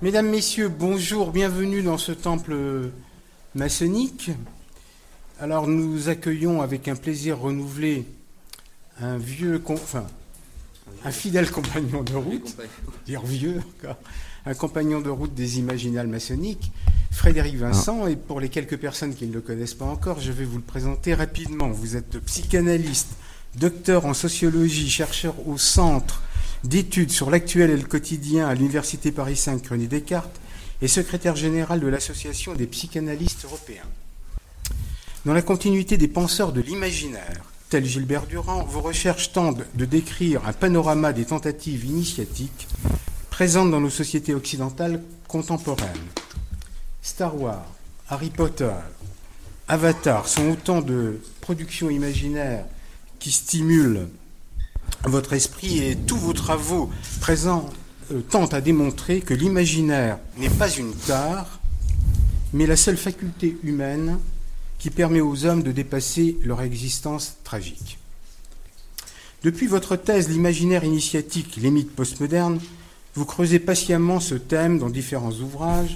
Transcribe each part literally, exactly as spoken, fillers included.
Mesdames, Messieurs, bonjour, bienvenue dans ce temple maçonnique. Alors nous accueillons avec un plaisir renouvelé un vieux, enfin, un fidèle compagnon de route, dire vieux encore, un compagnon de route des Imaginales maçonniques, Frédéric Vincent, ah. Et pour les quelques personnes qui ne le connaissent pas encore, je vais vous le présenter rapidement. Vous êtes psychanalyste, docteur en sociologie, chercheur au Centre d'études sur l'actuel et le quotidien à l'Université Paris cinq René Descartes et secrétaire général de l'Association des psychanalystes européens. Dans la continuité des penseurs de l'imaginaire, tel Gilbert Durand, vos recherches tendent de décrire un panorama des tentatives initiatiques présentes dans nos sociétés occidentales contemporaines. Star Wars, Harry Potter, Avatar sont autant de productions imaginaires qui stimulent votre esprit, et tous vos travaux présents euh, tentent à démontrer que l'imaginaire n'est pas une tare, mais la seule faculté humaine qui permet aux hommes de dépasser leur existence tragique. Depuis votre thèse « L'imaginaire initiatique, les mythes postmodernes », vous creusez patiemment ce thème dans différents ouvrages.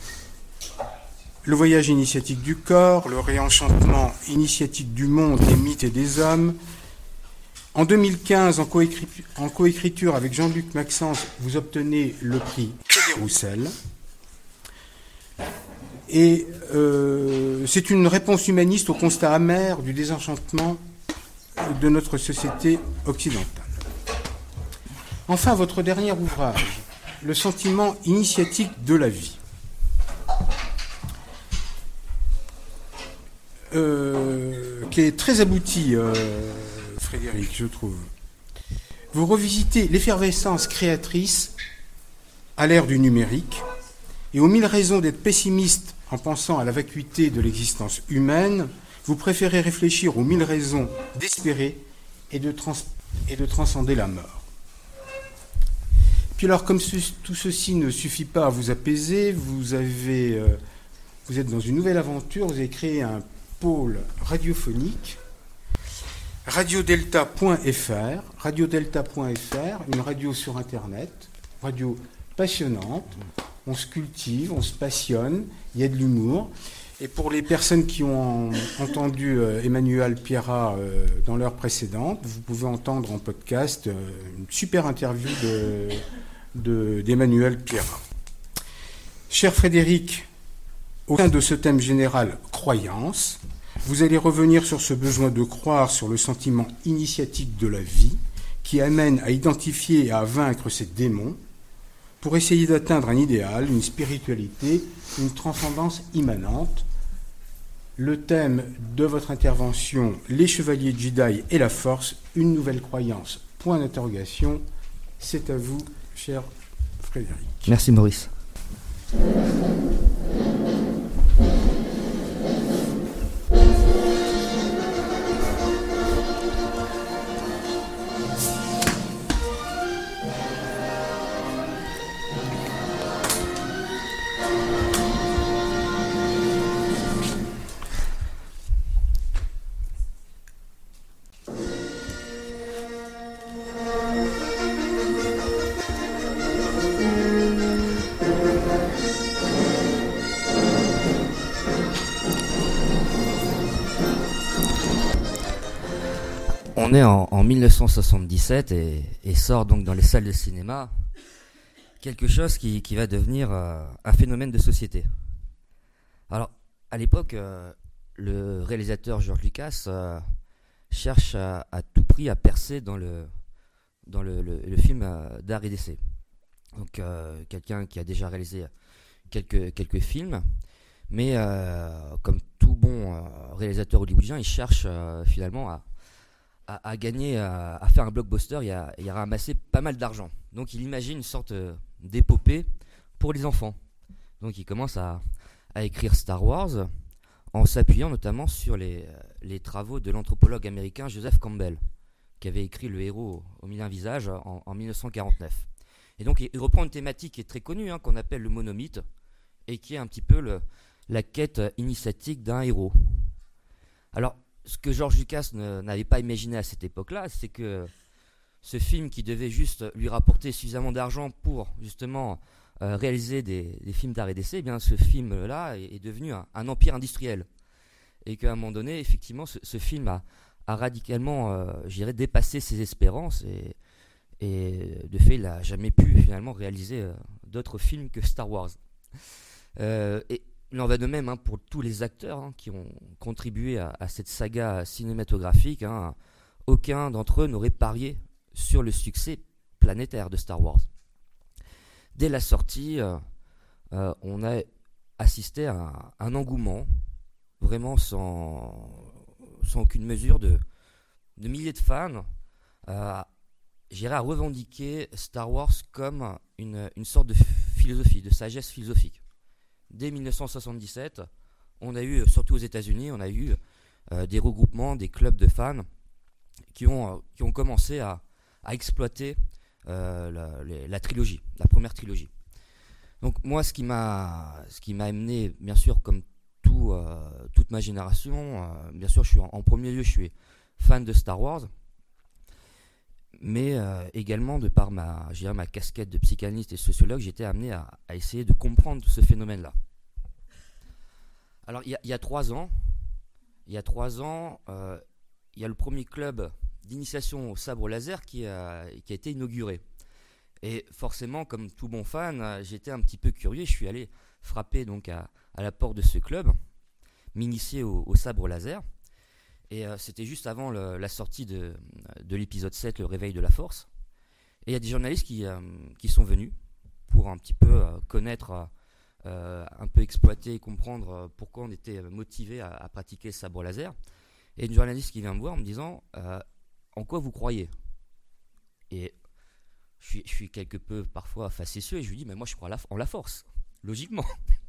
Le voyage initiatique du corps, le réenchantement initiatique du monde, des mythes et des hommes. En deux mille quinze, en, coécri- en coécriture avec Jean-Luc Maxence, vous obtenez le prix Roussel. Et euh, c'est une réponse humaniste au constat amer du désenchantement de notre société occidentale. Enfin, votre dernier ouvrage, Le sentiment initiatique de la vie. Euh, qui est très abouti, euh, Frédéric, je trouve. Vous revisitez l'effervescence créatrice à l'ère du numérique et aux mille raisons d'être pessimiste en pensant à la vacuité de l'existence humaine, vous préférez réfléchir aux mille raisons d'espérer et de, trans- et de transcender la mort. Puis alors, comme ce, tout ceci ne suffit pas à vous apaiser, vous, avez, euh, vous êtes dans une nouvelle aventure, vous avez créé un pôle radiophonique, radiodelta point f r, radiodelta point f r, une radio sur Internet, radio passionnante, on se cultive, on se passionne, il y a de l'humour. Et pour les personnes qui ont entendu euh, Emmanuel Pierrat euh, dans l'heure précédente, vous pouvez entendre en podcast euh, une super interview de, de, d'Emmanuel Pierrat. Cher Frédéric, au sein de ce thème général « Croyance », vous allez revenir sur ce besoin de croire sur le sentiment initiatique de la vie qui amène à identifier et à vaincre ces démons pour essayer d'atteindre un idéal, une spiritualité, une transcendance immanente. Le thème de votre intervention, les chevaliers Jedi et la force, une nouvelle croyance, point d'interrogation. C'est à vous, cher Frédéric. Merci Maurice. On est en, en dix-neuf cent soixante-dix-sept et, et sort donc dans les salles de cinéma quelque chose qui, qui va devenir euh, un phénomène de société. Alors, à l'époque, euh, le réalisateur George Lucas euh, cherche à, à tout prix à percer dans le, dans le, le, le film euh, d'art et d'essai. Donc, euh, quelqu'un qui a déjà réalisé quelques, quelques films, mais euh, comme tout bon euh, réalisateur hollywoodien, il cherche euh, finalement à À, à gagner, à, à faire un blockbuster et à, et à ramasser pas mal d'argent. Donc il imagine une sorte d'épopée pour les enfants. Donc il commence à, à écrire Star Wars en s'appuyant notamment sur les, les travaux de l'anthropologue américain Joseph Campbell, qui avait écrit Le héros au mille et un visages en, en dix-neuf cent quarante-neuf. Et donc il, il reprend une thématique qui est très connue, hein, qu'on appelle le monomythe, et qui est un petit peu le, la quête initiatique d'un héros. Alors, ce que George Lucas ne, n'avait pas imaginé à cette époque-là, c'est que ce film qui devait juste lui rapporter suffisamment d'argent pour justement euh, réaliser des, des films d'art et d'essai, eh bien ce film-là est, est devenu un, un empire industriel. Et qu'à un moment donné, effectivement, ce, ce film a, a radicalement, euh, je dirais, dépassé ses espérances. Et, et de fait, il n'a jamais pu finalement réaliser euh, d'autres films que Star Wars. Euh, et il en va de même hein, pour tous les acteurs hein, qui ont contribué à, à cette saga cinématographique. Hein. Aucun d'entre eux n'aurait parié sur le succès planétaire de Star Wars. Dès la sortie, euh, euh, on a assisté à un, un engouement vraiment sans, sans aucune mesure de, de milliers de fans euh, j'irais à revendiquer Star Wars comme une, une sorte de philosophie, de sagesse philosophique. Dès dix-neuf cent soixante-dix-sept, on a eu, surtout aux États-Unis, on a eu euh, des regroupements, des clubs de fans qui ont, euh, qui ont commencé à, à exploiter euh, la, la, la trilogie, la première trilogie. Donc moi, ce qui m'a, ce qui m'a amené, bien sûr, comme tout, euh, toute ma génération, euh, bien sûr, je suis en, en premier lieu, je suis fan de Star Wars, mais euh, également de par ma, je dirais, ma casquette de psychanalyste et sociologue, j'étais amené à, à essayer de comprendre ce phénomène-là. Alors, il y, y a trois ans, il y a trois ans, euh, il y a le premier club d'initiation au sabre laser qui a, qui a été inauguré. Et forcément, comme tout bon fan, j'étais un petit peu curieux. Je suis allé frapper donc à, à la porte de ce club, m'initier au, au sabre laser. Et euh, c'était juste avant le, la sortie de, de l'épisode sept, le réveil de la force. Et il y a des journalistes qui, euh, qui sont venus pour un petit peu euh, connaître, euh, un peu exploiter et comprendre euh, pourquoi on était motivé à, à pratiquer le sabre laser. Et une journaliste qui vient me voir en me disant euh, « En quoi vous croyez ?» Et je suis, je suis quelque peu parfois facétieux et je lui dis « Mais moi je crois la, en la force, logiquement !»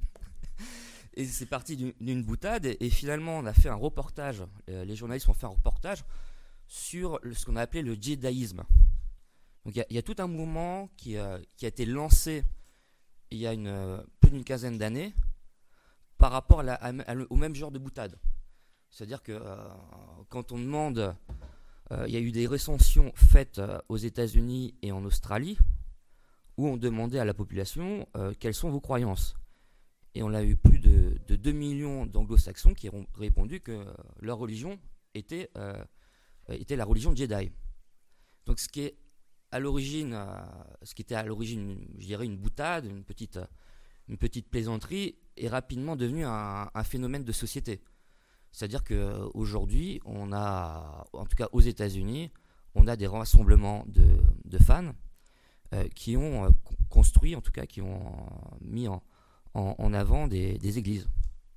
Et c'est parti d'une, d'une boutade et, et finalement on a fait un reportage, euh, les journalistes ont fait un reportage sur le, ce qu'on a appelé le Jediisme. Donc il y, y a tout un mouvement qui, euh, qui a été lancé il y a une, euh, plus d'une quinzaine d'années par rapport à la, à, à, au même genre de boutade. C'est-à-dire que euh, quand on demande, euh, il y a eu des recensions faites euh, aux États-Unis et en Australie où on demandait à la population euh, quelles sont vos croyances. Et on a eu plus de, de deux millions d'anglo-saxons qui ont répondu que leur religion était, euh, était la religion Jedi. Donc ce qui est à l'origine, euh, ce qui était à l'origine, je dirais une boutade, une petite, une petite plaisanterie, est rapidement devenu un, un phénomène de société. C'est-à-dire qu'aujourd'hui, on a, en tout cas aux États-Unis, on a des rassemblements de, de fans euh, qui ont euh, construit, en tout cas qui ont mis en En, en avant des, des églises.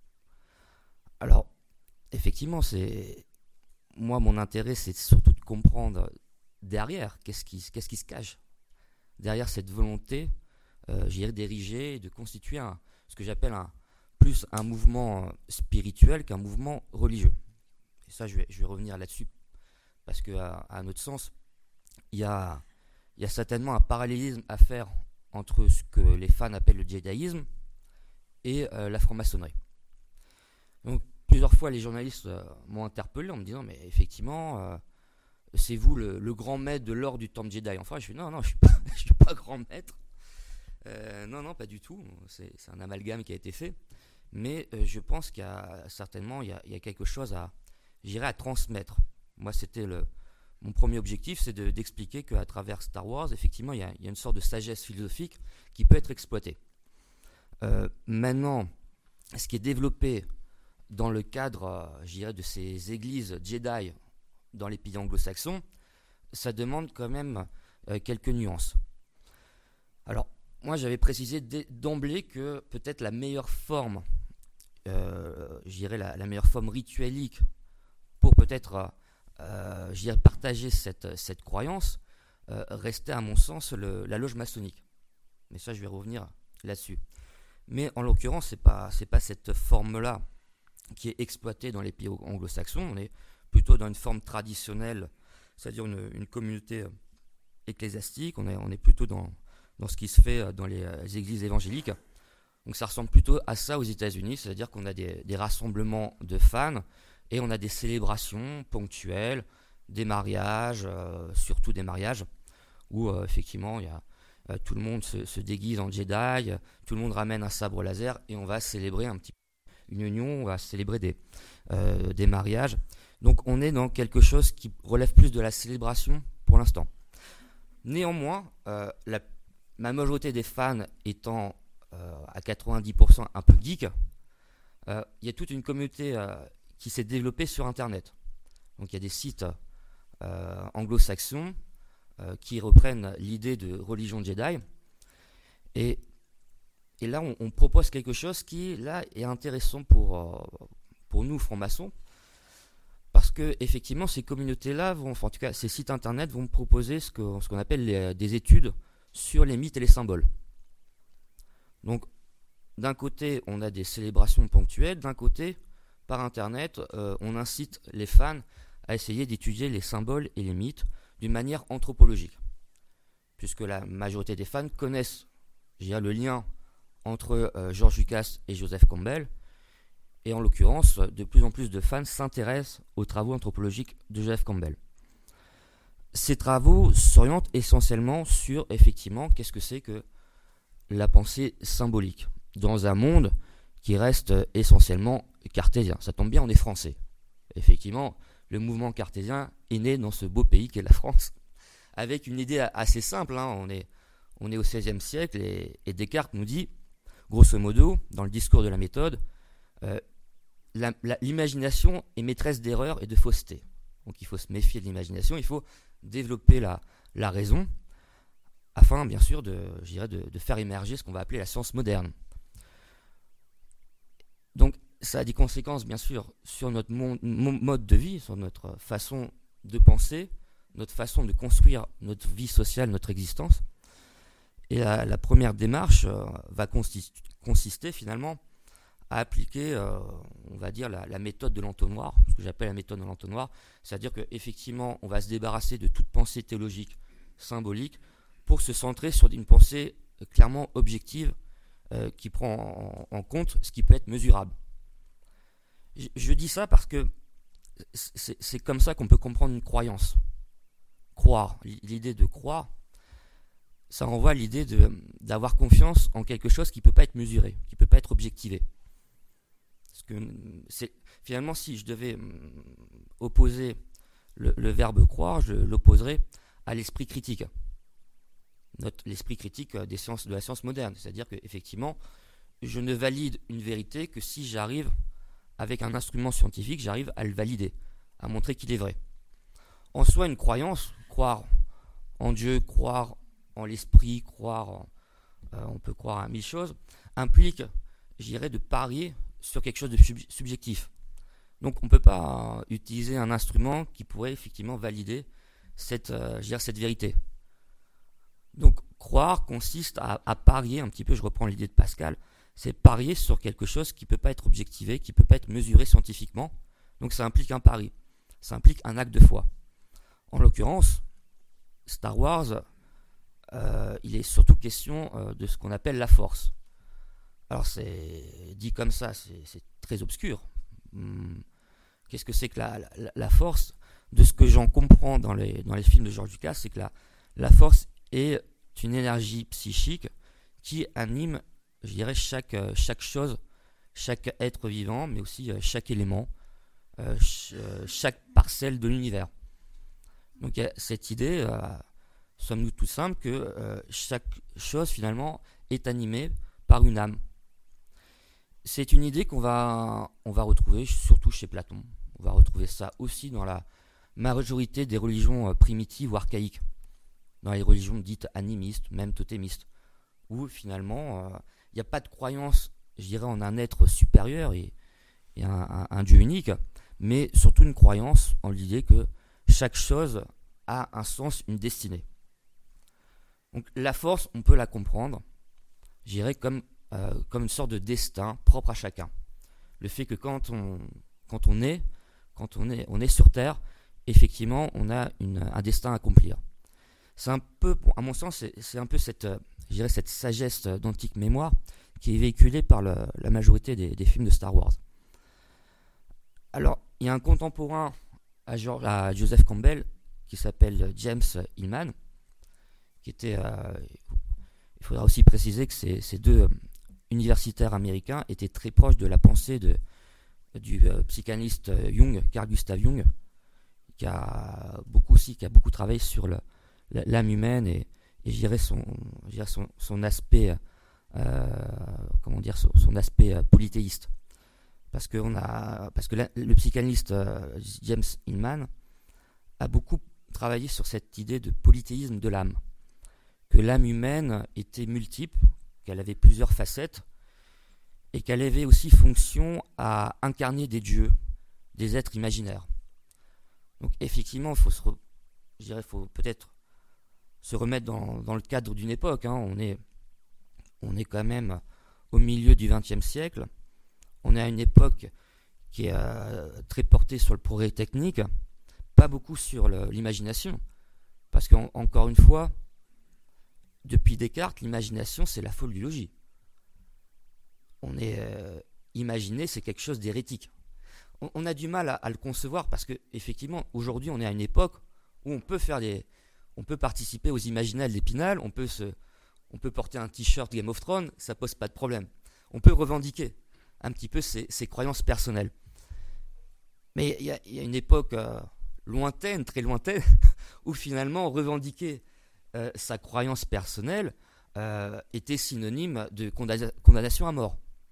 Alors, effectivement, c'est moi, mon intérêt, c'est surtout de comprendre derrière, qu'est-ce qui, qu'est-ce qui se cache derrière cette volonté, euh, je dirais, d'ériger et de constituer un, ce que j'appelle un, plus un mouvement spirituel qu'un mouvement religieux. Et ça, je vais, je vais revenir là-dessus, parce qu'à à notre sens, il y a, il y a certainement un parallélisme à faire entre ce que les fans appellent le djihadisme et euh, la franc-maçonnerie. Donc plusieurs fois les journalistes euh, m'ont interpellé en me disant mais effectivement euh, c'est vous le, le grand maître de l'or du temple Jedi. Enfin je suis non non je suis pas je suis pas grand maître. Euh, non non pas du tout. C'est, c'est un amalgame qui a été fait. Mais euh, je pense qu'il y a certainement il y a, il y a quelque chose à j'irais à transmettre. Moi c'était le mon premier objectif, c'est de, d'expliquer qu'à travers Star Wars effectivement il y a, il y a une sorte de sagesse philosophique qui peut être exploitée. Euh, maintenant, ce qui est développé dans le cadre, euh, je dirais, de ces églises Jedi dans les pays anglo-saxons, ça demande quand même euh, quelques nuances. Alors, moi, j'avais précisé d'emblée que peut-être la meilleure forme, euh, je dirais la, la meilleure forme rituelique pour peut-être, euh, je dirais, partager cette, cette croyance, euh, restait à mon sens le, la loge maçonnique. Mais ça, je vais revenir là-dessus. Mais en l'occurrence, ce n'est pas, c'est pas cette forme-là qui est exploitée dans les pays anglo-saxons. On est plutôt dans une forme traditionnelle, c'est-à-dire une, une communauté ecclésiastique. On est, on est plutôt dans, dans ce qui se fait dans les, les églises évangéliques. Donc ça ressemble plutôt à ça aux États-Unis, c'est-à-dire qu'on a des, des rassemblements de fans et on a des célébrations ponctuelles, des mariages, euh, surtout des mariages, où euh, effectivement il y a Euh, tout le monde se, se déguise en Jedi, euh, tout le monde ramène un sabre laser et on va célébrer un petit une union, on va célébrer des, euh, des mariages. Donc on est dans quelque chose qui relève plus de la célébration pour l'instant. Néanmoins, euh, la, ma majorité des fans étant euh, à quatre-vingt-dix pour cent un peu geek, il euh, y a toute une communauté euh, qui s'est développée sur Internet. Donc il y a des sites euh, anglo-saxons euh, qui reprennent l'idée de religion Jedi. Et, et là, on, on propose quelque chose qui là, est intéressant pour, euh, pour nous, francs-maçons, parce que effectivement, ces communautés-là, vont, enfin, en tout cas, ces sites Internet vont proposer ce, que, ce qu'on appelle les, des études sur les mythes et les symboles. Donc, d'un côté, on a des célébrations ponctuelles, d'un côté, par Internet, euh, on incite les fans à essayer d'étudier les symboles et les mythes d'une manière anthropologique, puisque la majorité des fans connaissent, je dirais, le lien entre euh, George Lucas et Joseph Campbell, et en l'occurrence, de plus en plus de fans s'intéressent aux travaux anthropologiques de Joseph Campbell. Ces travaux s'orientent essentiellement sur, effectivement, qu'est-ce que c'est que la pensée symbolique, dans un monde qui reste essentiellement cartésien. Ça tombe bien, on est français. Effectivement, le mouvement cartésien est né dans ce beau pays qu'est la France, avec une idée assez simple. Hein. On est, on est au seizième siècle et, et Descartes nous dit, grosso modo, dans le discours de la méthode, euh, la, la, l'imagination est maîtresse d'erreur et de fausseté. Donc il faut se méfier de l'imagination, il faut développer la, la raison, afin bien sûr de, je dirais, de, de faire émerger ce qu'on va appeler la science moderne. Donc ça a des conséquences bien sûr sur notre mon, mon mode de vie, sur notre façon de penser, notre façon de construire notre vie sociale, notre existence. Et la, la première démarche euh, va consist, consister finalement à appliquer, euh, on va dire, la, la méthode de l'entonnoir, ce que j'appelle la méthode de l'entonnoir, c'est-à-dire qu'effectivement, on va se débarrasser de toute pensée théologique, symbolique, pour se centrer sur une pensée clairement objective euh, qui prend en, en compte ce qui peut être mesurable. Je, je dis ça parce que c'est, c'est comme ça qu'on peut comprendre une croyance. Croire, l'idée de croire, ça renvoie à l'idée de, d'avoir confiance en quelque chose qui ne peut pas être mesuré, qui ne peut pas être objectivé. Parce que c'est, finalement, si je devais opposer le, le verbe croire, je l'opposerais à l'esprit critique. Notre, l'esprit critique des sciences, de la science moderne. C'est-à-dire qu'effectivement, je ne valide une vérité que si j'arrive, avec un instrument scientifique, j'arrive à le valider, à montrer qu'il est vrai. En soi, une croyance, croire en Dieu, croire en l'esprit, croire, en, euh, on peut croire à mille choses, implique, je dirais, de parier sur quelque chose de sub- subjectif. Donc on ne peut pas euh, utiliser un instrument qui pourrait effectivement valider cette, euh, je dirais, cette vérité. Donc croire consiste à, à parier, un petit peu, je reprends l'idée de Pascal, c'est parier sur quelque chose qui ne peut pas être objectivé, qui ne peut pas être mesuré scientifiquement. Donc ça implique un pari, ça implique un acte de foi. En l'occurrence, Star Wars, euh, il est surtout question euh, de ce qu'on appelle la force. Alors c'est dit comme ça, c'est, c'est très obscur. Hum, qu'est-ce que c'est que la, la, la force? De ce que j'en comprends dans les, dans les films de George Lucas, c'est que la, la force est une énergie psychique qui anime, je dirais, chaque, chaque chose, chaque être vivant, mais aussi chaque élément, euh, ch- chaque parcelle de l'univers. Donc il y a cette idée, euh, somme nous tout simple, que euh, chaque chose finalement est animée par une âme. C'est une idée qu'on va, on va retrouver surtout chez Platon. On va retrouver ça aussi dans la majorité des religions primitives ou archaïques, dans les religions dites animistes, même totémistes, où finalement il euh, n'y a pas de croyance, je dirais, en un être supérieur et, et un, un, un Dieu unique, mais surtout une croyance en l'idée que chaque chose a un sens, une destinée. Donc la force, on peut la comprendre, je dirais, comme, euh, comme une sorte de destin propre à chacun. Le fait que quand on, quand on est, quand on est, on est sur Terre, effectivement, on a une, un destin à accomplir. C'est un peu, bon, à mon sens, c'est, c'est un peu cette, je dirais, cette sagesse d'antique mémoire qui est véhiculée par le, la majorité des, des films de Star Wars. Alors, il y a un contemporain à, George, à Joseph Campbell qui s'appelle James Hillman, qui était, euh, faudra aussi préciser que ces, ces deux euh, universitaires américains étaient très proches de la pensée de, du euh, psychanalyste Jung, Carl Gustav Jung, qui a beaucoup aussi, qui a beaucoup travaillé sur le, l'âme humaine et, et je dirais son, je dirais son, son aspect, euh, comment dire, son, son aspect euh, polythéiste. Parce que, on a, parce que la, le psychanalyste euh, James Hillman a beaucoup travaillé sur cette idée de polythéisme de l'âme, que l'âme humaine était multiple, qu'elle avait plusieurs facettes, et qu'elle avait aussi fonction à incarner des dieux, des êtres imaginaires. Donc effectivement, il faut, se re, je dirais, faut peut-être se remettre dans, dans le cadre d'une époque. Hein. On est, on est quand même au milieu du vingtième siècle. On est à une époque qui est euh, très portée sur le progrès technique, pas beaucoup sur le, l'imagination. Parce qu'encore une fois, depuis Descartes, l'imagination, c'est la folle du logis. On est euh, imaginé, c'est quelque chose d'hérétique. On, on a du mal à, à le concevoir parce que effectivement, aujourd'hui, on est à une époque où on peut faire des, on peut participer aux Imaginales d'Épinal, on peut se, on peut porter un t-shirt Game of Thrones, ça pose pas de problème. On peut revendiquer un petit peu ses, ses croyances personnelles. Mais il y, y a une époque euh, lointaine, très lointaine, où finalement revendiquer euh, sa croyance personnelle euh, était synonyme de condamna- condamnation à mort.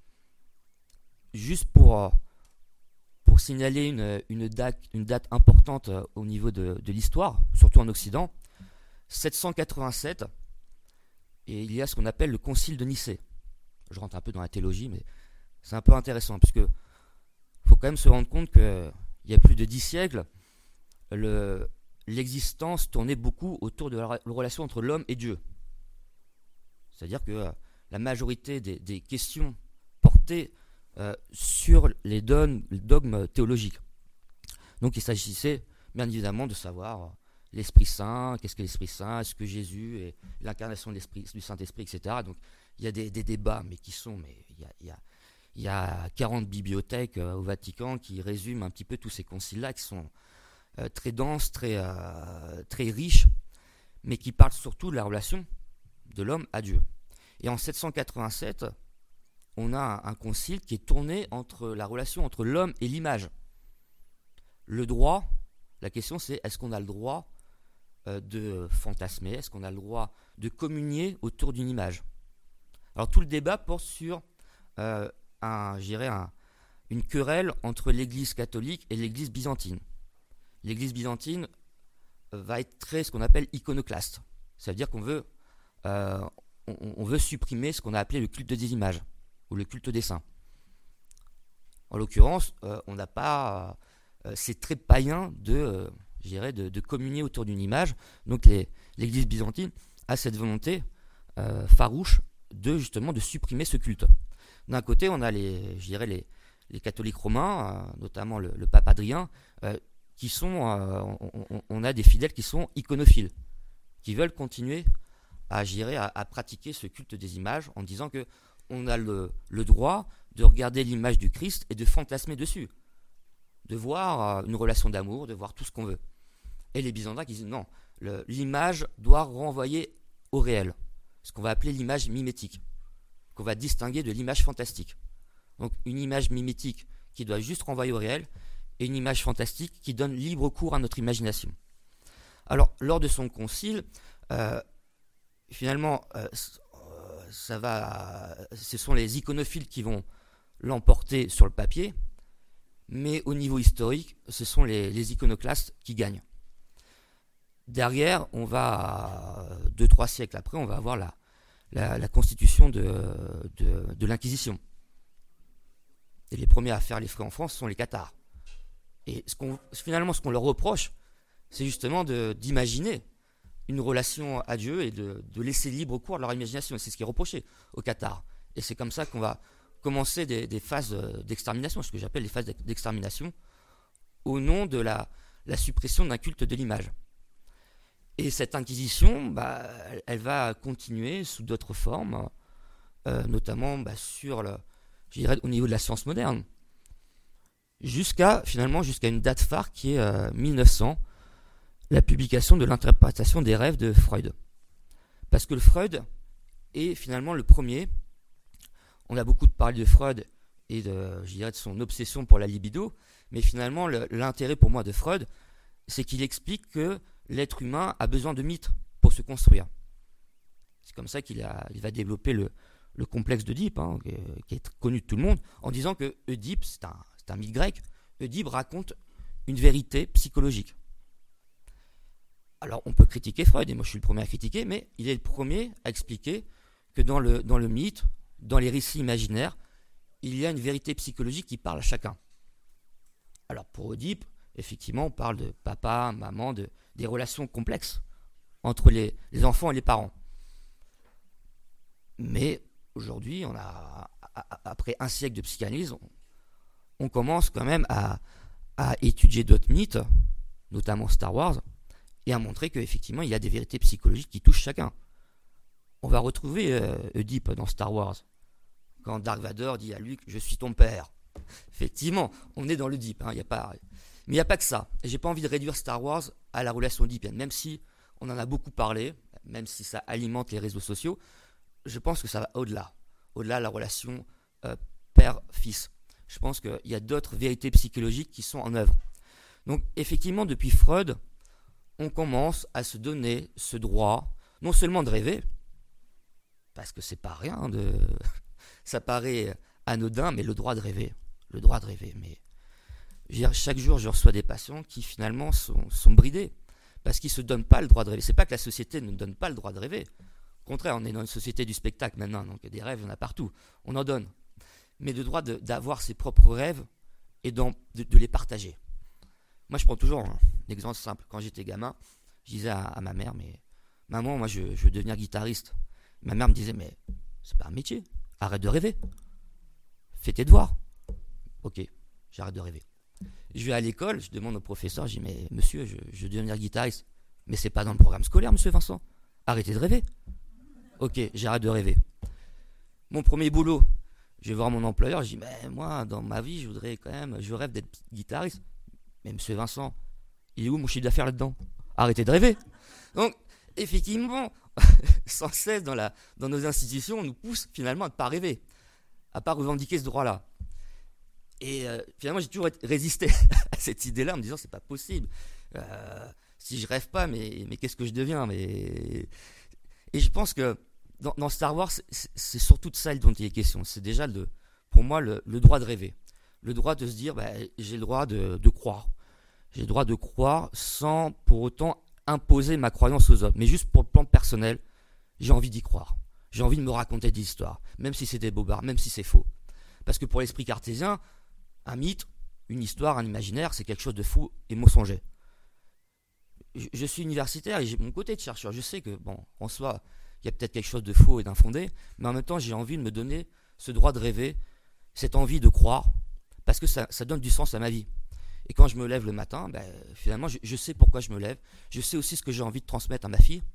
Juste pour, euh, pour signaler une, une, date, une date importante euh, au niveau de, de l'histoire, surtout en Occident, sept cent quatre-vingt-sept, et il y a ce qu'on appelle le Concile de Nicée. Je rentre un peu dans la théologie, mais c'est un peu intéressant, puisque faut quand même se rendre compte qu'il y a plus de dix siècles, le, l'existence tournait beaucoup autour de la, la relation entre l'homme et Dieu. C'est-à-dire que euh, la majorité des, des questions portaient euh, sur les dogmes, les dogmes théologiques. Donc il s'agissait bien évidemment de savoir euh, l'Esprit Saint, qu'est-ce que l'Esprit Saint, est-ce que Jésus est l'incarnation de l'Esprit, du Saint-Esprit, et cetera. Donc il y a des, des débats, mais qui sont, mais il y a, il y a, il y a quarante bibliothèques euh, au Vatican qui résument un petit peu tous ces conciles-là, qui sont euh, très denses, très, euh, très riches, mais qui parlent surtout de la relation de l'homme à Dieu. Et en sept cent quatre-vingt-sept, on a un, un concile qui est tourné entre la relation entre l'homme et l'image. Le droit, la question c'est, est-ce qu'on a le droit euh, de fantasmer, est-ce qu'on a le droit de communier autour d'une image? Alors tout le débat porte sur euh, un, je dirais un, une querelle entre l'Église catholique et l'Église byzantine. L'Église byzantine va être très ce qu'on appelle iconoclaste. Ça veut dire qu'on veut, euh, on, on veut supprimer ce qu'on a appelé le culte des images ou le culte des saints. En l'occurrence, euh, on n'a pas, euh, c'est très païen de, euh, je dirais, de, de communier autour d'une image. Donc les, l'Église byzantine a cette volonté euh, farouche de justement de supprimer ce culte. D'un côté, on a les, je dirais les, les catholiques romains, euh, notamment le, le pape Adrien, euh, qui sont, euh, on, on, on a des fidèles qui sont iconophiles, qui veulent continuer à, je dirais, à, à pratiquer ce culte des images en disant que on a le, le droit de regarder l'image du Christ et de fantasmer dessus, de voir euh, une relation d'amour, de voir tout ce qu'on veut. Et les byzantins qui disent non, le, l'image doit renvoyer au réel, ce qu'on va appeler l'image mimétique, qu'on va distinguer de l'image fantastique. Donc une image mimétique qui doit juste renvoyer au réel, et une image fantastique qui donne libre cours à notre imagination. Alors, lors de son concile, euh, finalement, euh, ça va, ce sont les iconophiles qui vont l'emporter sur le papier, mais au niveau historique, ce sont les, les iconoclastes qui gagnent. Derrière, on va, deux, trois siècles après, on va avoir la, la, la constitution de, de, de l'Inquisition. Et les premiers à faire les frais en France sont les cathares. Et ce qu'on, finalement, ce qu'on leur reproche, c'est justement de, d'imaginer une relation à Dieu et de, de laisser libre cours à leur imagination. Et c'est ce qui est reproché aux cathares. Et c'est comme ça qu'on va commencer des, des phases d'extermination, ce que j'appelle les phases d'extermination, au nom de la, la suppression d'un culte de l'image. Et cette inquisition, bah, elle, elle va continuer sous d'autres formes, euh, notamment bah, sur le, je dirais, au niveau de la science moderne. Jusqu'à, finalement, jusqu'à une date phare qui est euh, mille neuf cents, la publication de l'interprétation des rêves de Freud. Parce que le Freud Et finalement, le premier, on a beaucoup parlé de Freud et de, je dirais, de son obsession pour la libido, mais finalement, le, l'intérêt pour moi de Freud, c'est qu'il explique que l'être humain a besoin de mythes pour se construire. C'est comme ça qu'il a, il va développer le, le complexe d'Œdipe, hein, qui, qui est connu de tout le monde, en disant que Œdipe, c'est un, c'est un mythe grec. Œdipe raconte une vérité psychologique. Alors, on peut critiquer Freud, et moi je suis le premier à critiquer, mais il est le premier à expliquer que dans le, dans le mythe, dans les récits imaginaires, il y a une vérité psychologique qui parle à chacun. Alors, pour Œdipe, effectivement, on parle de papa, maman, de, des relations complexes entre les, les enfants et les parents. Mais aujourd'hui, on a, après un siècle de psychanalyse, on, on commence quand même à, à étudier d'autres mythes, notamment Star Wars, et à montrer qu'effectivement, il y a des vérités psychologiques qui touchent chacun. On va retrouver euh, Œdipe dans Star Wars, quand Dark Vador dit à Luke « Je suis ton père ». Effectivement, on est dans l'Œdipe, hein, y a pas... mais il n'y a pas que ça. Et j'ai pas envie de réduire Star Wars à la relation oedipienne, même si on en a beaucoup parlé, même si ça alimente les réseaux sociaux. Je pense que ça va au-delà, au-delà de la relation euh, père-fils. Je pense qu'il y a d'autres vérités psychologiques qui sont en œuvre. Donc effectivement, depuis Freud, on commence à se donner ce droit, non seulement de rêver, parce que c'est pas rien, de... ça paraît anodin, mais le droit de rêver, le droit de rêver. Mais je veux dire, chaque jour, je reçois des patients qui finalement sont, sont bridés, parce qu'ils ne se donnent pas le droit de rêver. C'est pas que la société ne donne pas le droit de rêver. Au contraire, on est dans une société du spectacle maintenant, donc il y a des rêves, il y en a partout. On en donne. Mais le droit de, d'avoir ses propres rêves et de, de les partager. Moi, je prends toujours un, un exemple simple. Quand j'étais gamin, je disais à, à ma mère, mais maman, moi, je, je veux devenir guitariste. Ma mère me disait, mais c'est pas un métier. Arrête de rêver. Fais tes devoirs. Ok, j'arrête de rêver. Je vais à l'école, je demande au professeur, je dis, mais monsieur, je, je veux devenir guitariste. Mais c'est pas dans le programme scolaire, monsieur Vincent. Arrêtez de rêver. Ok, j'arrête de rêver. Mon premier boulot, je vais voir mon employeur, je dis, mais moi, dans ma vie, je voudrais quand même, je rêve d'être guitariste. Mais monsieur Vincent, il est où mon chiffre d'affaires là-dedans? Arrêtez de rêver. Donc, effectivement, sans cesse dans, la, dans nos institutions, on nous pousse finalement à ne pas rêver, à ne pas revendiquer ce droit-là. Et euh, finalement, j'ai toujours résisté à cette idée-là en me disant, c'est pas possible. Euh, si je rêve pas, mais, mais qu'est-ce que je deviens? mais... Et je pense que dans, dans Star Wars, c'est, c'est surtout de ça dont il est question. C'est déjà, le, pour moi, le, le droit de rêver. Le droit de se dire, bah, j'ai le droit de, de croire. J'ai le droit de croire sans pour autant imposer ma croyance aux autres. Mais juste pour le plan personnel, j'ai envie d'y croire. J'ai envie de me raconter des histoires, même si c'est des bobards, même si c'est faux. Parce que pour l'esprit cartésien, un mythe, une histoire, un imaginaire, c'est quelque chose de fou et mensonger. Je, je suis universitaire et j'ai mon côté de chercheur. Je sais que, bon, en soi, il y a peut-être quelque chose de faux et d'infondé, mais en même temps, j'ai envie de me donner ce droit de rêver, cette envie de croire, parce que ça, ça donne du sens à ma vie. Et quand je me lève le matin, ben, finalement, je, je sais pourquoi je me lève. Je sais aussi ce que j'ai envie de transmettre à ma fille.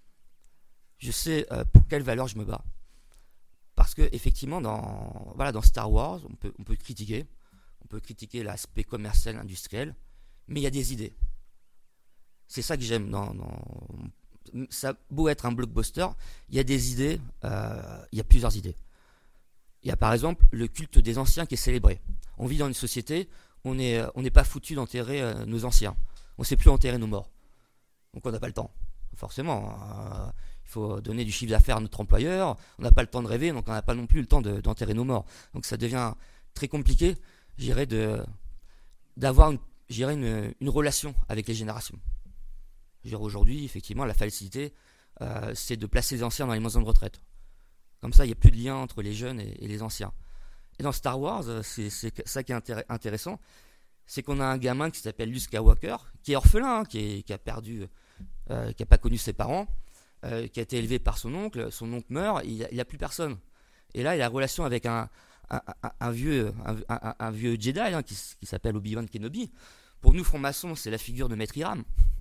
Je sais euh, pour quelle valeur je me bats. Parce que effectivement, dans, voilà, dans Star Wars, on peut, on peut critiquer. On peut critiquer l'aspect commercial, industriel. Mais il y a des idées. C'est ça que j'aime. Dans, dans, ça a beau être un blockbuster, il y a des idées. Euh, il y a plusieurs idées. Il y a par exemple le culte des anciens qui est célébré. On vit dans une société, on n'est on n'est pas foutu d'enterrer euh, nos anciens. On ne sait plus enterrer nos morts. Donc on n'a pas le temps. Forcément, euh, il faut donner du chiffre d'affaires à notre employeur. On n'a pas le temps de rêver, donc on n'a pas non plus le temps de, d'enterrer nos morts. Donc ça devient très compliqué, j'irais, de, d'avoir une, j'irais une, une relation avec les générations. J'irais aujourd'hui, effectivement, la facilité, euh, c'est de placer les anciens dans les maisons de retraite. Comme ça, il n'y a plus de lien entre les jeunes et, et les anciens. Et dans Star Wars, c'est, c'est ça qui est intér- intéressant, c'est qu'on a un gamin qui s'appelle Luke Skywalker, qui est orphelin, hein, qui, est, qui a perdu, euh, qui n'a pas connu ses parents, euh, qui a été élevé par son oncle. Son oncle meurt, il n'a plus personne. Et là, il a relation avec un, un, un, un, vieux, un, un, un vieux Jedi hein, qui, qui s'appelle Obi-Wan Kenobi. Pour nous, francs-maçons, c'est la figure de Maître Hiram.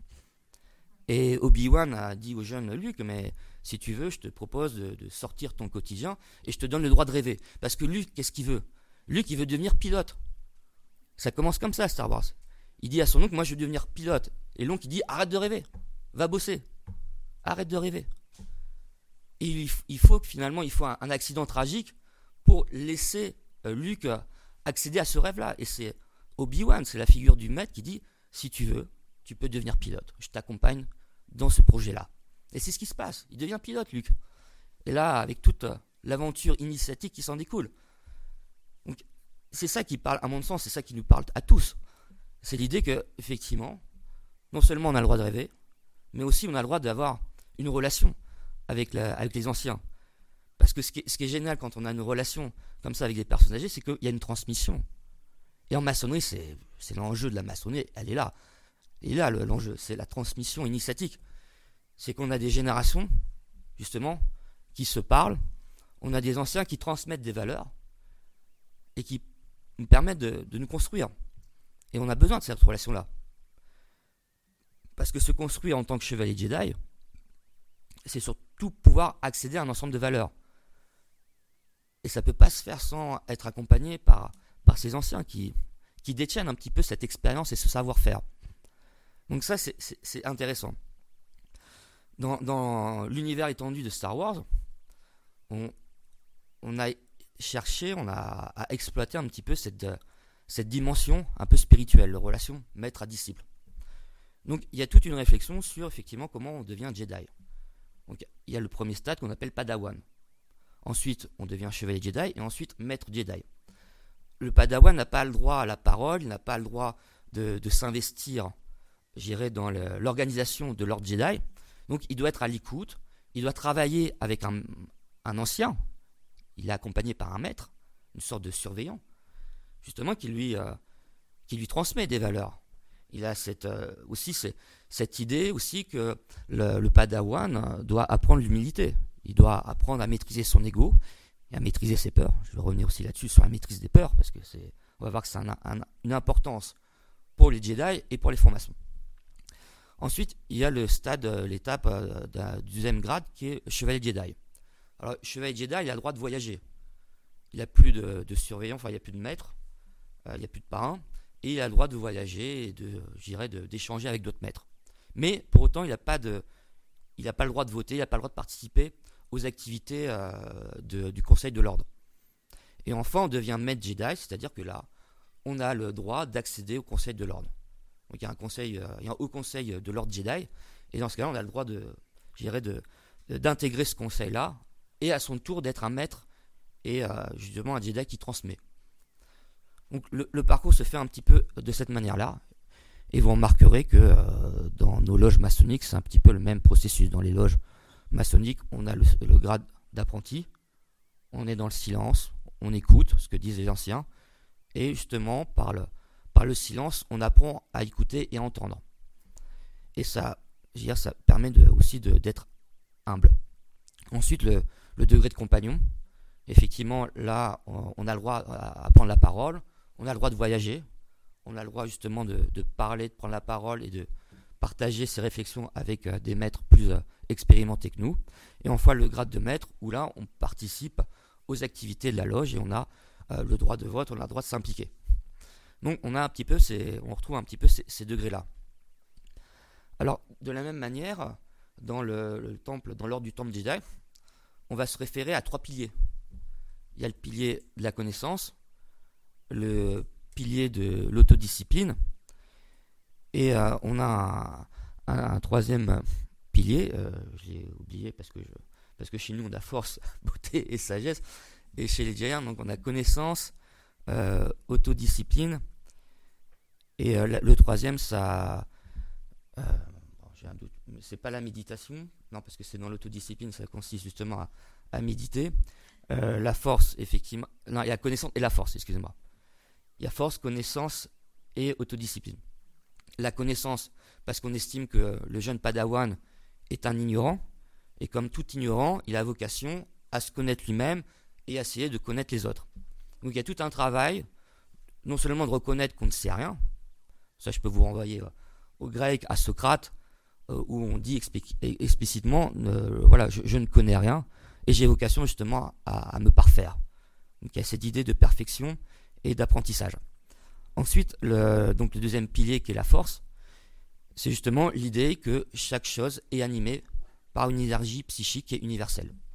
Et Obi-Wan a dit au jeune Luke, mais si tu veux, je te propose de, de sortir ton quotidien et je te donne le droit de rêver. Parce que Luke, qu'est-ce qu'il veut? Luke, il veut devenir pilote. Ça commence comme ça, Star Wars. Il dit à son oncle, moi je veux devenir pilote. Et l'oncle, il dit, arrête de rêver, va bosser. Arrête de rêver. Et il, il faut que finalement, il faut un, un accident tragique pour laisser euh, Luke euh, accéder à ce rêve-là. Et c'est Obi-Wan, c'est la figure du maître qui dit, si tu veux, tu peux devenir pilote. Je t'accompagne dans ce projet-là. Et c'est ce qui se passe. Il devient pilote, Luke. Et là, avec toute euh, l'aventure initiatique qui s'en découle. Donc, c'est ça qui parle, à mon sens, c'est ça qui nous parle à tous. C'est l'idée que, effectivement, non seulement on a le droit de rêver, mais aussi on a le droit d'avoir une relation avec, la, avec les anciens. Parce que ce qui, est, ce qui est génial quand on a une relation comme ça avec des personnes âgées, c'est qu'il y a une transmission. Et en maçonnerie, c'est, c'est l'enjeu de la maçonnerie, elle est là. Et là, le, l'enjeu, c'est la transmission initiatique. C'est qu'on a des générations, justement, qui se parlent, on a des anciens qui transmettent des valeurs, et qui nous permettent de, de nous construire. Et on a besoin de cette relation-là. Parce que se construire en tant que chevalier Jedi, c'est surtout pouvoir accéder à un ensemble de valeurs. Et ça ne peut pas se faire sans être accompagné par, par ces anciens qui, qui détiennent un petit peu cette expérience et ce savoir-faire. Donc ça, c'est, c'est, c'est intéressant. Dans, dans l'univers étendu de Star Wars, on, on a cherché, on a à exploiter un petit peu cette, cette dimension un peu spirituelle, la relation maître à disciple. Donc il y a toute une réflexion sur effectivement comment on devient Jedi. Donc il y a le premier stade qu'on appelle Padawan. Ensuite, on devient chevalier Jedi et ensuite maître Jedi. Le Padawan n'a pas le droit à la parole, il n'a pas le droit de, de s'investir, j'irais, dans le, l'organisation de l'ordre Jedi. Donc il doit être à l'écoute, il doit travailler avec un, un ancien, il est accompagné par un maître, une sorte de surveillant, justement qui lui, euh, qui lui transmet des valeurs. Il a cette, euh, aussi c'est, cette idée aussi que le, le Padawan doit apprendre l'humilité. Il doit apprendre à maîtriser son ego et à maîtriser ses peurs. Je vais revenir aussi là-dessus sur la maîtrise des peurs, parce que c'est, on va voir que c'est un, un, une importance pour les Jedi et pour les francs-maçons. Ensuite, il y a le stade, l'étape euh, d'un deuxième grade qui est chevalier Jedi. Alors, chevalier Jedi, il a le droit de voyager. Il n'a plus de, de surveillant, enfin, il n'y a plus de maître, euh, il n'y a plus de parrain, et il a le droit de voyager et de, je dirais, de, d'échanger avec d'autres maîtres. Mais pour autant, il n'a pas de, il n'a pas le droit de voter, il n'a pas le droit de participer aux activités euh, de, du Conseil de l'Ordre. Et enfin, on devient maître Jedi, c'est-à-dire que là, on a le droit d'accéder au Conseil de l'Ordre. Donc il y a un conseil, euh, il y a un haut conseil de l'Ordre Jedi, et dans ce cas-là, on a le droit de, je dirais, de, de, d'intégrer ce conseil-là, et à son tour d'être un maître et euh, justement un Jedi qui transmet. Donc le, le parcours se fait un petit peu de cette manière-là, et vous remarquerez que euh, dans nos loges maçonniques, c'est un petit peu le même processus. Dans les loges maçonniques, on a le, le grade d'apprenti, on est dans le silence, on écoute ce que disent les anciens, et justement par le, par le silence, on apprend à écouter et à entendre. Et ça, je veux dire, ça permet de, aussi de, d'être humble. Ensuite, le, le degré de compagnon. Effectivement, là, on, on a le droit à, à prendre la parole, on a le droit de voyager, on a le droit justement de, de parler, de prendre la parole et de partager ses réflexions avec euh, des maîtres plus euh, expérimentés que nous. Et enfin, le grade de maître, où là, on participe aux activités de la loge et on a euh, le droit de vote, on a le droit de s'impliquer. Donc, on a un petit peu ces, on retrouve un petit peu ces, ces degrés-là. Alors, de la même manière, dans le, le temple, dans l'ordre du temple Jedi, on va se référer à trois piliers. Il y a le pilier de la connaissance, le pilier de l'autodiscipline, et euh, on a un, un, un troisième pilier, euh, je l'ai oublié parce que, je, parce que chez nous on a force, beauté et sagesse, et chez les Jediens, donc on a connaissance, euh, autodiscipline, et euh, le troisième, ça... Euh, bon, j'ai un doute, mais c'est pas la méditation, non, parce que c'est dans l'autodiscipline, ça consiste justement à, à méditer. Euh, la force, effectivement, non, il y a connaissance et la force, excusez-moi. Il y a force, connaissance et autodiscipline. La connaissance, parce qu'on estime que le jeune Padawan est un ignorant, et comme tout ignorant, il a vocation à se connaître lui-même et à essayer de connaître les autres. Donc il y a tout un travail, non seulement de reconnaître qu'on ne sait rien, ça je peux vous renvoyer euh, au grec, à Socrate, euh, où on dit expli- explicitement, euh, voilà, je, je ne connais rien, et j'ai vocation justement à, à me parfaire. Donc il y a cette idée de perfection et d'apprentissage. Ensuite, le, donc le deuxième pilier qui est la force, c'est justement l'idée que chaque chose est animée par une énergie psychique qui est universelle.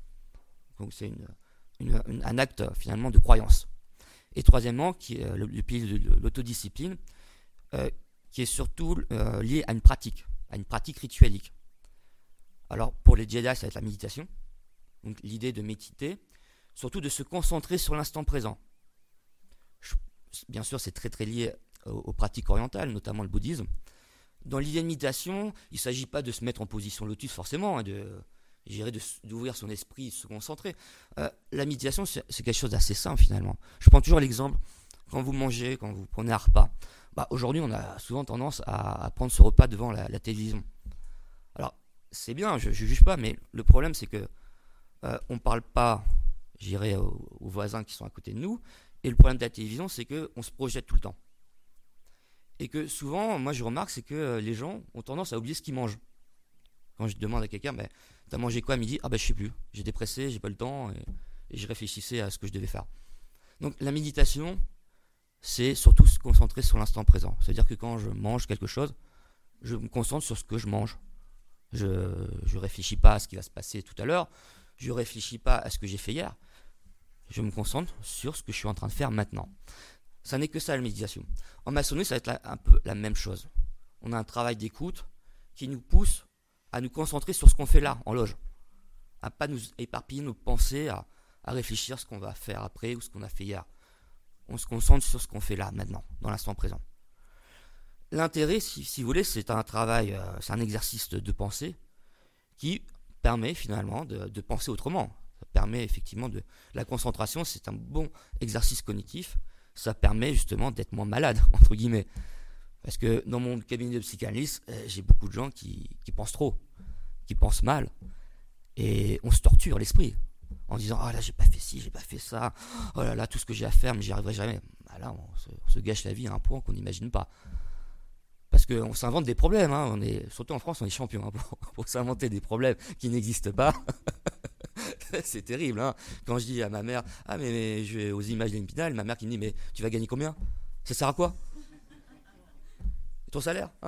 Donc c'est une, une, une, un acte finalement de croyance. Et troisièmement, qui est le, le pilier de l'autodiscipline, euh, qui est surtout euh, lié à une pratique, à une pratique rituelique. Alors pour les Jedi, ça va être la méditation, donc l'idée de méditer, surtout de se concentrer sur l'instant présent. Je, bien sûr, c'est très très lié aux, aux pratiques orientales, notamment le bouddhisme. Dans l'idée de méditation, il ne s'agit pas de se mettre en position lotus forcément, hein, de, de, d'ouvrir son esprit, de se concentrer. Euh, la méditation, c'est, c'est quelque chose d'assez simple finalement. Je prends toujours l'exemple, quand vous mangez, quand vous prenez un repas, bah, aujourd'hui on a souvent tendance à, à prendre ce repas devant la, la télévision. Alors, c'est bien, je ne juge pas, mais le problème c'est que euh, on ne parle pas, j'irai aux, aux voisins qui sont à côté de nous, et le problème de la télévision, c'est qu'on se projette tout le temps. Et que souvent, moi je remarque, c'est que les gens ont tendance à oublier ce qu'ils mangent. Quand je demande à quelqu'un, ben, t'as mangé quoi à midi? Ah ben je sais plus, j'étais pressé, j'ai pas le temps, et, et je réfléchissais à ce que je devais faire. Donc la méditation, c'est surtout se concentrer sur l'instant présent. C'est-à-dire que quand je mange quelque chose, je me concentre sur ce que je mange. Je ne réfléchis pas à ce qui va se passer tout à l'heure, je ne réfléchis pas à ce que j'ai fait hier, je me concentre sur ce que je suis en train de faire maintenant. Ça n'est que ça la méditation. En maçonnerie, ça va être la, un peu la même chose. On a un travail d'écoute qui nous pousse à nous concentrer sur ce qu'on fait là, en loge. À ne pas nous éparpiller nos pensées, à, à réfléchir à ce qu'on va faire après ou ce qu'on a fait hier. On se concentre sur ce qu'on fait là, maintenant, dans l'instant présent. L'intérêt, si, si vous voulez, c'est un travail, euh, c'est un exercice de, de pensée qui permet finalement de, de penser autrement. Ça permet effectivement de... La concentration, c'est un bon exercice cognitif. Ça permet justement d'être moins malade, entre guillemets. Parce que dans mon cabinet de psychanalyse, euh, j'ai beaucoup de gens qui, qui pensent trop, qui pensent mal. Et on se torture l'esprit en disant « Ah là, j'ai pas fait ci, j'ai pas fait ça. Oh là là, tout ce que j'ai à faire, mais j'y arriverai jamais. » Ah là, on se, on se gâche la vie à un point qu'on n'imagine pas. Parce qu'on s'invente des problèmes. Hein. On est, surtout en France, on est champion hein, pour, pour s'inventer des problèmes qui n'existent pas. C'est terrible. Hein. Quand je dis à ma mère « Ah mais, mais je vais aux images d'Épinal », ma mère qui me dit « Mais tu vas gagner combien? Ça sert à quoi? Ton salaire hein ?»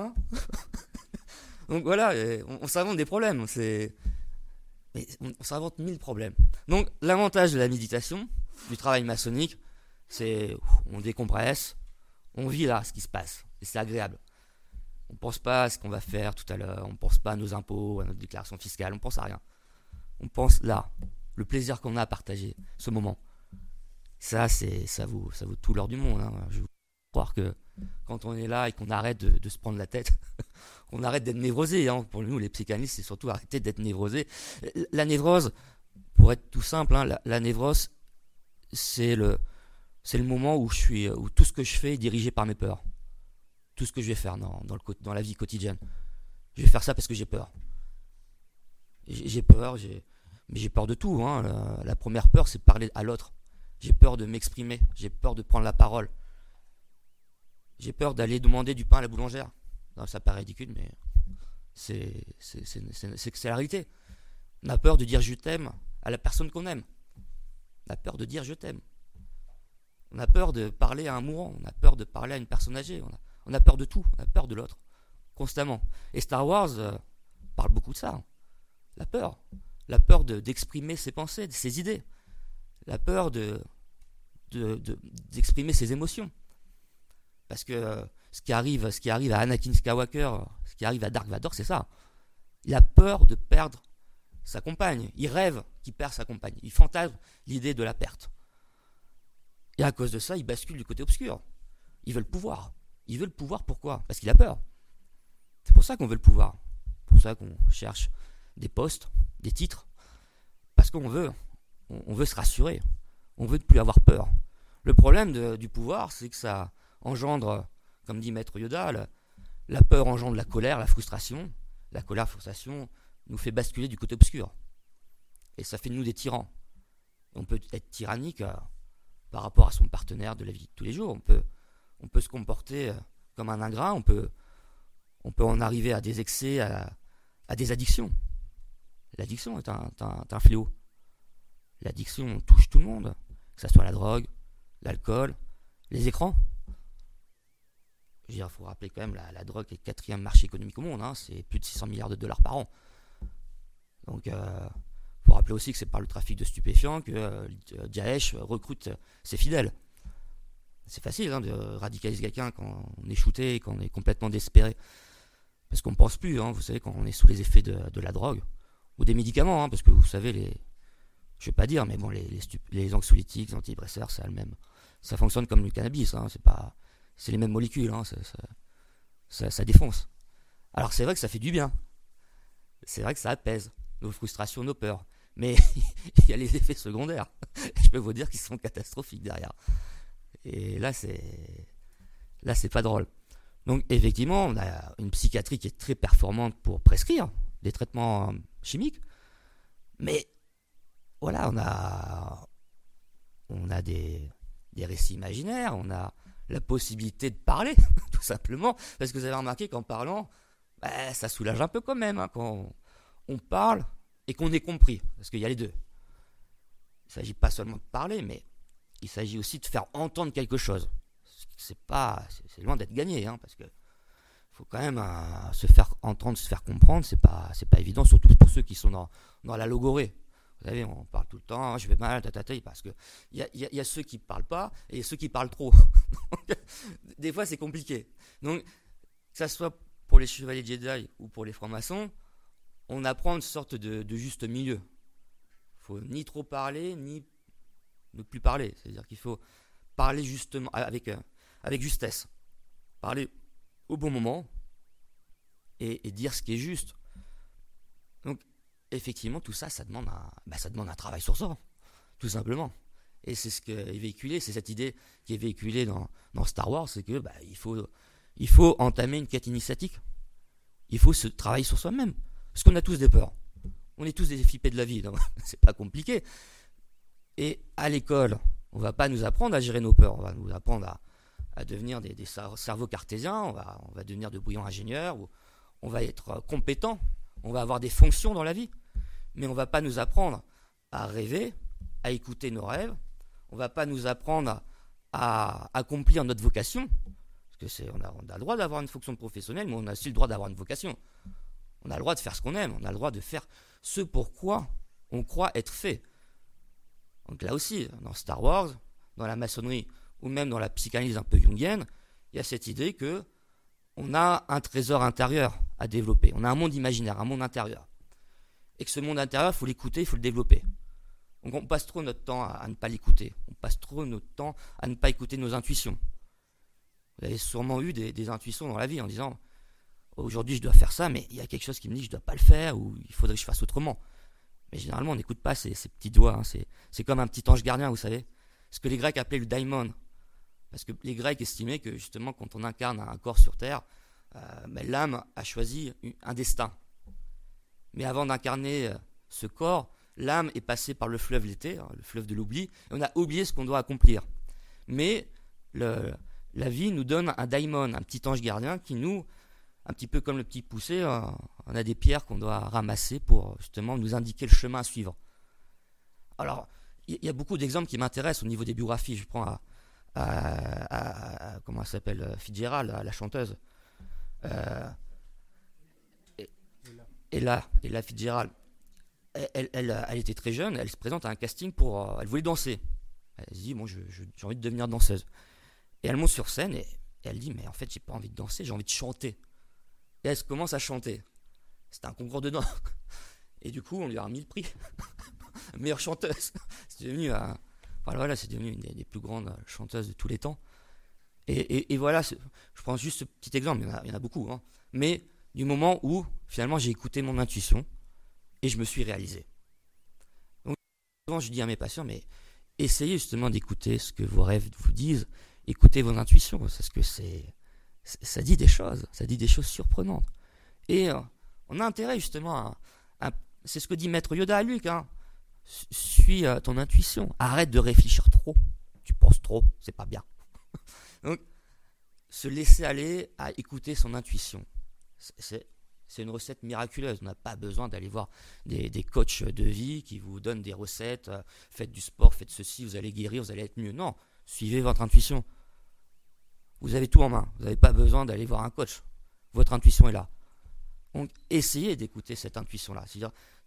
Donc voilà, on, on s'invente des problèmes. C'est... Mais on, on s'invente mille problèmes. Donc l'avantage de la méditation, du travail maçonnique, c'est on décompresse, on vit là ce qui se passe. Et c'est agréable. On ne pense pas à ce qu'on va faire tout à l'heure, on ne pense pas à nos impôts, à notre déclaration fiscale, on ne pense à rien. On pense là, le plaisir qu'on a à partager, ce moment. Ça, c'est, ça, vaut, ça vaut tout l'or du monde. Hein. Je veux croire que quand on est là et qu'on arrête de, de se prendre la tête, qu'on arrête d'être névrosé. Hein. Pour nous, les psychanalystes, c'est surtout arrêter d'être névrosé. La névrose, pour être tout simple, hein, la, la névrose, c'est le, c'est le moment où, je suis, où tout ce que je fais est dirigé par mes peurs. Tout ce que je vais faire dans, dans, le, dans la vie quotidienne. Je vais faire ça parce que j'ai peur. J'ai, j'ai peur, j'ai, mais j'ai peur de tout. Hein. La, la première peur, c'est de parler à l'autre. J'ai peur de m'exprimer. J'ai peur de prendre la parole. J'ai peur d'aller demander du pain à la boulangère. Non, ça paraît ridicule, mais c'est, c'est, c'est, c'est, c'est, c'est la réalité. On a peur de dire je t'aime à la personne qu'on aime. On a peur de dire je t'aime. On a peur de parler à un mourant. On a peur de parler à une personne âgée. On a, on a peur de tout. On a peur de l'autre. Constamment. Et Star Wars euh, parle beaucoup de ça. Hein. La peur. La peur de, d'exprimer ses pensées, ses idées. La peur de, de, de, d'exprimer ses émotions. Parce que euh, ce, qui arrive, ce qui arrive à Anakin Skywalker, ce qui arrive à Dark Vador, c'est ça. Il a peur de perdre sa compagne. Il rêve qu'il perd sa compagne. Il fantasme l'idée de la perte. Et à cause de ça, il bascule du côté obscur. Il veut le pouvoir. Il veut le pouvoir pourquoi? Parce qu'il a peur. C'est pour ça qu'on veut le pouvoir. C'est pour ça qu'on cherche des postes, des titres. Parce qu'on veut, on veut se rassurer. On veut ne plus avoir peur. Le problème de, du pouvoir, c'est que ça engendre, comme dit Maître Yoda, la, la peur engendre la colère, la frustration. La colère, la frustration nous fait basculer du côté obscur. Et ça fait de nous des tyrans. On peut être tyrannique euh, par rapport à son partenaire de la vie de tous les jours. On peut, on peut se comporter euh, comme un ingrat. On peut, on peut en arriver à des excès, à, à des addictions. L'addiction est un, un, un fléau. L'addiction touche tout le monde, que ce soit la drogue, l'alcool, les écrans. Il faut rappeler quand même la, la drogue est le quatrième marché économique au monde. Hein, c'est plus de six cents milliards de dollars par an. Donc, il euh, faut peut rappeler aussi que c'est par le trafic de stupéfiants que euh, Daesh recrute ses fidèles. C'est facile hein, de radicaliser quelqu'un quand on est shooté, quand on est complètement désespéré. Parce qu'on ne pense plus, hein, vous savez, quand on est sous les effets de, de la drogue, ou des médicaments, hein, parce que vous savez, les, je ne vais pas dire, mais bon, les, les, stup- les anxiolytiques, les antidépresseurs, c'est le même. Ça fonctionne comme le cannabis, hein, c'est pas, c'est les mêmes molécules, hein, ça, ça, ça, ça défonce. Alors c'est vrai que ça fait du bien, c'est vrai que ça apaise nos frustrations, nos peurs, mais il y a les effets secondaires, je peux vous dire qu'ils sont catastrophiques derrière. Et là, c'est, là, c'est pas drôle. Donc effectivement, on a une psychiatrie qui est très performante pour prescrire des traitements chimiques, mais voilà, on a, on a des, des récits imaginaires, on a la possibilité de parler, tout simplement, parce que vous avez remarqué qu'en parlant, bah, ça soulage un peu quand même, hein, quand on, on parle et qu'on est compris, parce qu'il y a les deux. Il ne s'agit pas seulement de parler, mais il s'agit aussi de faire entendre quelque chose. C'est pas, c'est, c'est loin d'être gagné, hein, parce que faut quand même euh, se faire entendre, se faire comprendre, c'est pas, c'est pas évident, surtout pour ceux qui sont dans, dans la logorée. Vous savez, on parle tout le temps, je vais mal, tatata, parce que il y a, y, a, y a ceux qui parlent pas et ceux qui parlent trop. Donc, des fois, c'est compliqué. Donc, que ça soit pour les chevaliers Jedi ou pour les francs-maçons, on apprend une sorte de, de juste milieu. Il faut ni trop parler, ni ne plus parler. C'est-à-dire qu'il faut parler justement avec, euh, avec justesse, parler au bon moment et, et dire ce qui est juste. Donc, effectivement, tout ça, ça demande un, bah, ça demande un travail sur soi, tout simplement. Et c'est ce qui est véhiculé, c'est cette idée qui est véhiculée dans, dans Star Wars, c'est que bah, il faut, il faut entamer une quête initiatique. Il faut se travailler sur soi-même, parce qu'on a tous des peurs. On est tous des flippés de la vie, donc c'est pas compliqué. Et à l'école, on va pas nous apprendre à gérer nos peurs, on va nous apprendre à, à devenir des, des cerveaux cartésiens, on va, on va devenir de brillants ingénieurs, on va être compétents, on va avoir des fonctions dans la vie. Mais on ne va pas nous apprendre à rêver, à écouter nos rêves. On ne va pas nous apprendre à, à accomplir notre vocation. Parce que c'est, on, a, on a le droit d'avoir une fonction professionnelle, mais on a aussi le droit d'avoir une vocation. On a le droit de faire ce qu'on aime. On a le droit de faire ce pourquoi on croit être fait. Donc là aussi, dans Star Wars, dans la maçonnerie, ou même dans la psychanalyse un peu jungienne, il y a cette idée que on a un trésor intérieur à développer. On a un monde imaginaire, un monde intérieur. Et que ce monde intérieur, il faut l'écouter, il faut le développer. Donc on passe trop notre temps à, à ne pas l'écouter. On passe trop notre temps à ne pas écouter nos intuitions. Vous avez sûrement eu des, des intuitions dans la vie en disant « Aujourd'hui, je dois faire ça, mais il y a quelque chose qui me dit que je ne dois pas le faire ou il faudrait que je fasse autrement. » Mais généralement, on n'écoute pas ces, ces petits doigts. Hein. C'est, c'est comme un petit ange gardien, vous savez. Ce que les Grecs appelaient le daimon. Parce que les Grecs estimaient que justement, quand on incarne un corps sur Terre, euh, ben, l'âme a choisi un destin. Mais avant d'incarner ce corps, l'âme est passée par le fleuve l'été, hein, le fleuve de l'oubli, et on a oublié ce qu'on doit accomplir. Mais le, la vie nous donne un daimon, un petit ange gardien qui nous, un petit peu comme le petit poussé, euh, on a des pierres qu'on doit ramasser pour justement nous indiquer le chemin à suivre. Alors, il y, y a beaucoup d'exemples qui m'intéressent au niveau des biographies. Je prends à, à, à, à comment elle s'appelle, Fitzgerald, la chanteuse. Euh, Ella, Ella Fitzgerald, elle, elle, elle, elle était très jeune, elle se présente à un casting pour... Euh, elle voulait danser. Elle se dit, bon, je, je, j'ai envie de devenir danseuse. Et elle monte sur scène et, et elle dit, mais en fait, j'ai pas envie de danser, j'ai envie de chanter. Et elle commence à chanter. C'était un concours de danse. Et du coup, on lui a remis le prix. Meilleure chanteuse. C'est devenu, euh, voilà, voilà, c'est devenu une des, des plus grandes chanteuses de tous les temps. Et, et, et voilà, je prends juste ce petit exemple, il y en a, il y en a beaucoup, hein. Mais du moment où, finalement, j'ai écouté mon intuition et je me suis réalisé. Donc, souvent, je dis à mes patients, mais essayez justement d'écouter ce que vos rêves vous disent, écoutez vos intuitions, parce que c'est, c'est ça dit des choses, ça dit des choses surprenantes. Et euh, on a intérêt justement à, à, c'est ce que dit Maître Yoda à Luke, hein, suis euh, ton intuition, arrête de réfléchir trop, tu penses trop, c'est pas bien. Donc, se laisser aller à écouter son intuition. C'est, c'est une recette miraculeuse. On n'a pas besoin d'aller voir des, des coachs de vie qui vous donnent des recettes. Euh, faites du sport, faites ceci, vous allez guérir, vous allez être mieux. Non, suivez votre intuition. Vous avez tout en main. Vous n'avez pas besoin d'aller voir un coach. Votre intuition est là. Donc, essayez d'écouter cette intuition-là. C'est-à-dire,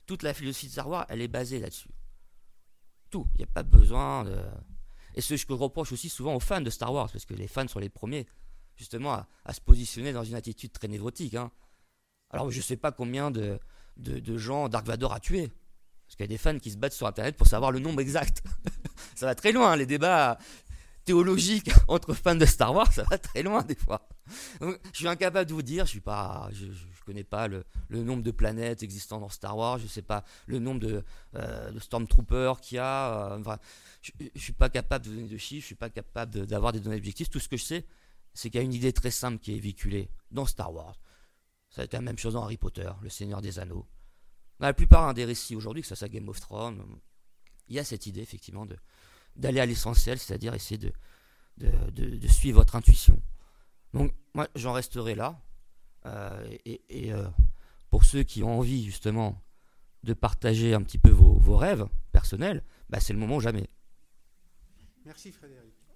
toute la philosophie de Star Wars, elle est basée là-dessus. Tout. Il n'y a pas besoin de... Et ce que je reproche aussi souvent aux fans de Star Wars, parce que les fans sont les premiers, justement, à, à se positionner dans une attitude très névrotique. Hein. Alors, je ne sais pas combien de, de, de gens Dark Vador a tué. Parce qu'il y a des fans qui se battent sur Internet pour savoir le nombre exact. Ça va très loin, hein, les débats théologiques entre fans de Star Wars, ça va très loin des fois. Donc, je suis incapable de vous dire, je ne connais pas le, le nombre de planètes existant dans Star Wars, je ne sais pas le nombre de, euh, de Stormtroopers qu'il y a. Euh, enfin, je ne suis pas capable de donner de chiffres, je ne suis pas capable de, d'avoir des données objectives. Tout ce que je sais, c'est qu'il y a une idée très simple qui est véhiculée dans Star Wars. Ça a été la même chose dans Harry Potter, le Seigneur des Anneaux. Dans la plupart hein, des récits aujourd'hui, que ça soit Game of Thrones, il y a cette idée effectivement de, d'aller à l'essentiel, c'est-à-dire essayer de, de, de, de suivre votre intuition. Donc moi j'en resterai là. Euh, et et euh, pour ceux qui ont envie justement de partager un petit peu vos, vos rêves personnels, bah, c'est le moment ou jamais. Merci Frédéric.